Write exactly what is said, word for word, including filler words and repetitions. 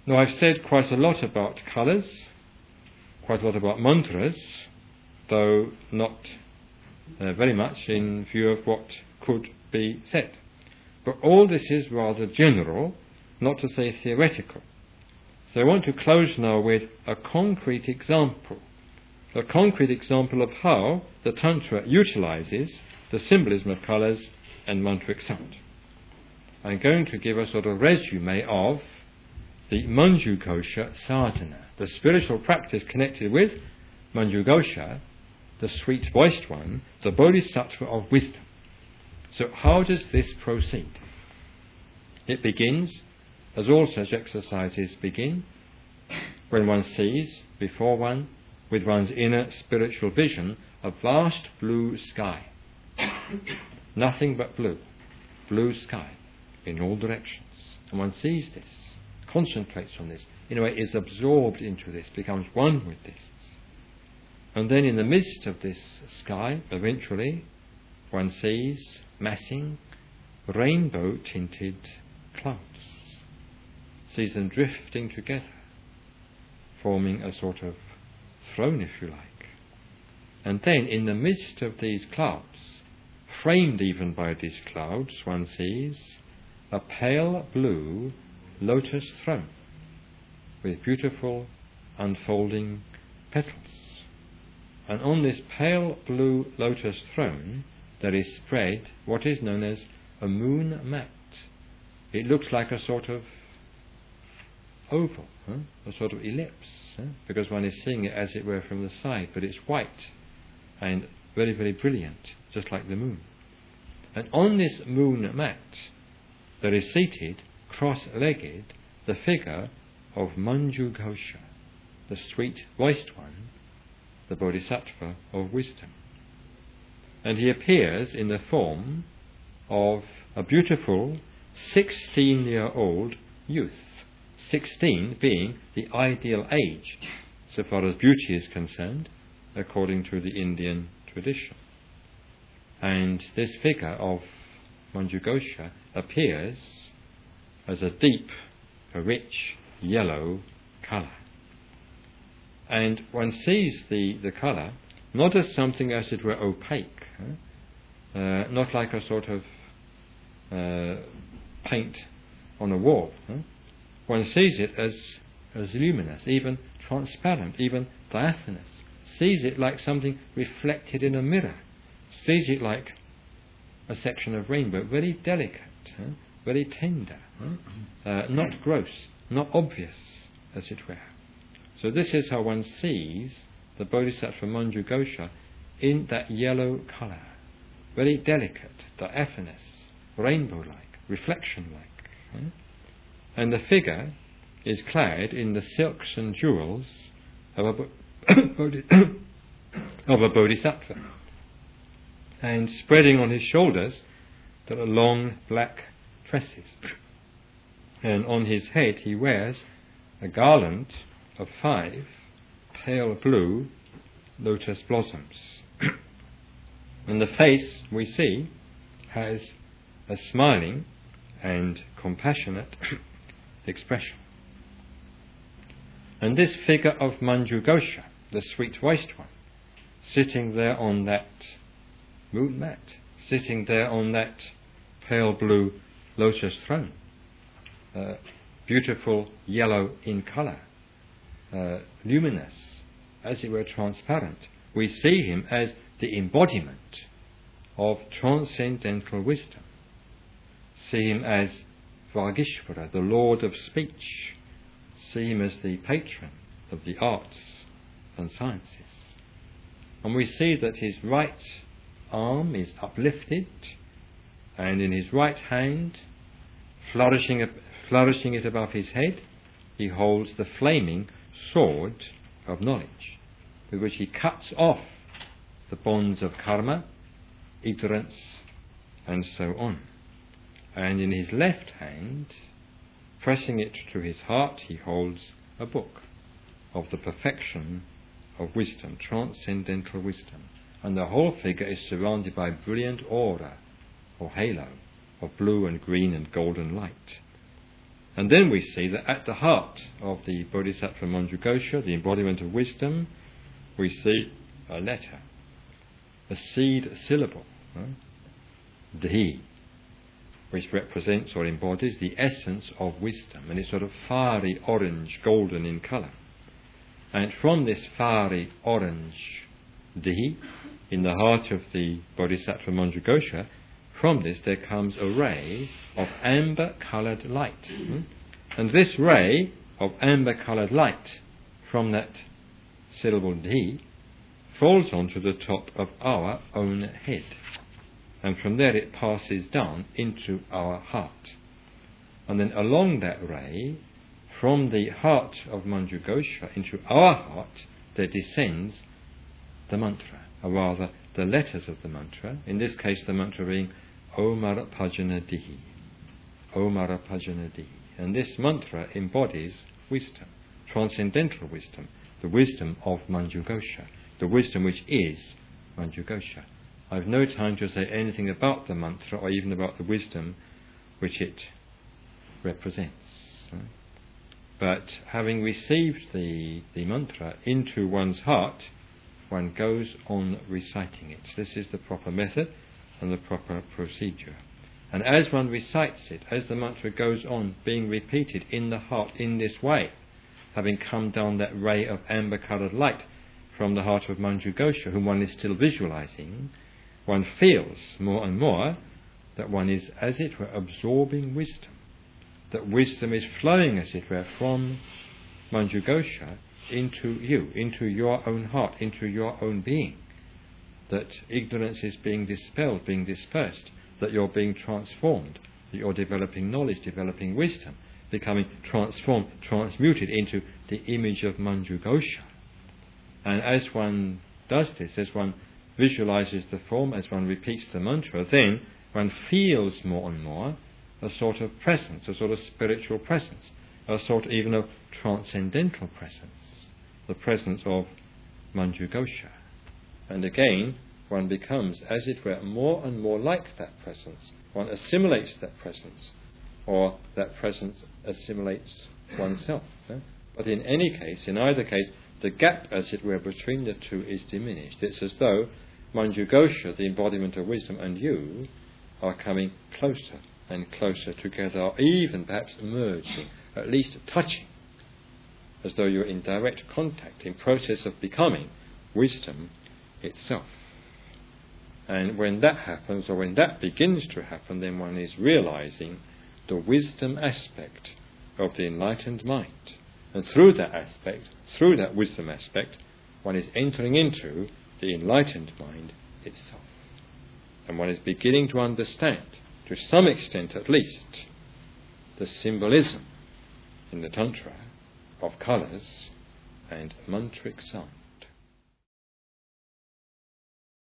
Now, I've said quite a lot about colours, quite a lot about mantras, though not uh, very much in view of what could be said. But all this is rather general, not to say theoretical. So I want to close now with a concrete example, a concrete example of how the Tantra utilizes the symbolism of colours and mantric sound. I'm going to give a sort of resume of the Manjughosha sadhana, the spiritual practice connected with Manjughosha, the sweet-voiced one, the bodhisattva of wisdom. So how does this proceed? It begins, as all such exercises begin, when one sees before one, with one's inner spiritual vision, a vast blue sky. Nothing but blue, blue sky in all directions. And one sees this, concentrates on this, in a way is absorbed into this, becomes one with this. And then in the midst of this sky, eventually, one sees massing rainbow-tinted clouds, sees them drifting together, forming a sort of throne, if you like. And then in the midst of these clouds, framed even by these clouds, one sees a pale blue lotus throne with beautiful unfolding petals. And on this pale blue lotus throne there is spread what is known as a moon mat. It looks like a sort of oval, huh? A sort of ellipse, huh? Because one is seeing it as it were from the side, but it's white and very, very brilliant, just like the moon. And on this moon mat there is seated, cross-legged, the figure of Manjughosha, the sweet-voiced one, the bodhisattva of wisdom. And he appears in the form of a beautiful sixteen-year-old youth, sixteen being the ideal age, so far as beauty is concerned, according to the Indian tradition. And this figure of Manjughosha appears as a deep, a rich yellow colour. And one sees the, the colour not as something as it were opaque, huh? uh, not like a sort of uh, paint on a wall. Huh? One sees it as, as luminous, even transparent, even diaphanous, sees it like something reflected in a mirror, sees it like a section of rainbow, very delicate, huh? Very tender, huh? uh, not gross, not obvious, as it were. So this is how one sees the Bodhisattva Manjughosha in that yellow colour, very delicate, diaphanous, rainbow-like, reflection-like. Huh? And the figure is clad in the silks and jewels of a, of a Bodhisattva. And spreading on his shoulders there are long black tresses. And on his head he wears a garland of five pale blue lotus blossoms. And the face, we see, has a smiling and compassionate expression. And this figure of Manjughosha, the sweet-voiced one, sitting there on that moon mat, sitting there on that pale blue lotus throne, uh, beautiful yellow in colour, uh, luminous, as it were transparent. We see him as the embodiment of transcendental wisdom. See him as Vagishvara, the Lord of speech. See him as the patron of the arts and sciences. And we see that his right arm is uplifted, and in his right hand, flourishing, flourishing it above his head, he holds the flaming sword of knowledge, with which he cuts off the bonds of karma, ignorance, and so on. And in his left hand, pressing it to his heart, he holds a book of the perfection of wisdom, transcendental wisdom. And the whole figure is surrounded by brilliant aura, or halo, of blue and green and golden light. And then we see that at the heart of the Bodhisattva Manjughosha, the embodiment of wisdom, we see a letter, a seed syllable, huh? Dhi, which represents or embodies the essence of wisdom, and it's sort of fiery orange, golden in colour. And from this fiery orange Dhi, in the heart of the Bodhisattva Manjughosha, from this there comes a ray of amber-coloured light. Hmm? And this ray of amber-coloured light from that syllable Dhi falls onto the top of our own head. And from there it passes down into our heart. And then along that ray, from the heart of Manjughosha into our heart, there descends the mantra, or rather the letters of the mantra, in this case the mantra being Omara Pajana Dihi, Omara Pajana Dihi. And this mantra embodies wisdom, transcendental wisdom, the wisdom of Manjughosha, the wisdom which is Manjughosha. I have no time to say anything about the mantra or even about the wisdom which it represents. But having received the, the mantra into one's heart, one goes on reciting it. This is the proper method and the proper procedure. And as one recites it, as the mantra goes on being repeated in the heart in this way, having come down that ray of amber-coloured light from the heart of Manjughosha, whom one is still visualizing, one feels more and more that one is, as it were, absorbing wisdom, that wisdom is flowing, as it were, from Manjughosha into you, into your own heart, into your own being, that ignorance is being dispelled, being dispersed, that you're being transformed, that you're developing knowledge, developing wisdom, becoming transformed, transmuted into the image of Manjughosha. And as one does this, as one visualizes the form, as one repeats the mantra, then one feels more and more a sort of presence, a sort of spiritual presence, a sort even of transcendental presence, the presence of Manjughosha. And again, one becomes, as it were, more and more like that presence. One assimilates that presence, or that presence assimilates oneself. Eh? But in any case, in either case, the gap, as it were, between the two is diminished. It's as though Manjughosha, the embodiment of wisdom, and you are coming closer and closer together, or even perhaps merging, at least touching, as though you're in direct contact, in process of becoming wisdom itself. And when that happens, or when that begins to happen, then one is realizing the wisdom aspect of the enlightened mind. And through that aspect, through that wisdom aspect, one is entering into the enlightened mind itself. And one is beginning to understand, to some extent at least, the symbolism in the Tantra of colours and mantric sound.